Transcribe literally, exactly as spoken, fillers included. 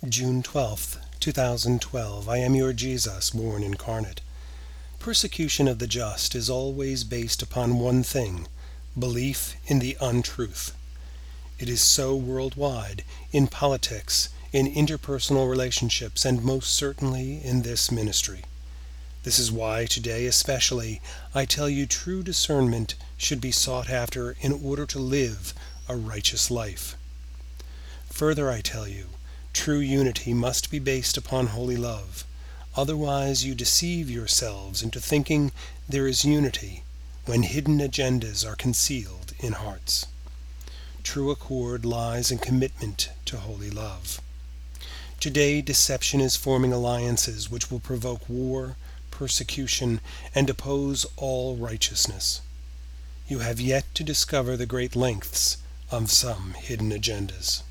June twelfth, two thousand twelve. I am your Jesus, born incarnate. Persecution of the just is always based upon one thing: belief in the untruth. It is so worldwide, in politics, in interpersonal relationships, and most certainly in this ministry. This is why today especially I tell you true discernment should be sought after in order to live a righteous life. Further, I tell you, true unity must be based upon holy love. Otherwise you deceive yourselves into thinking there is unity when hidden agendas are concealed in hearts. True accord lies in commitment to holy love. Today deception is forming alliances which will provoke war, persecution, and oppose all righteousness. You have yet to discover the great lengths of some hidden agendas.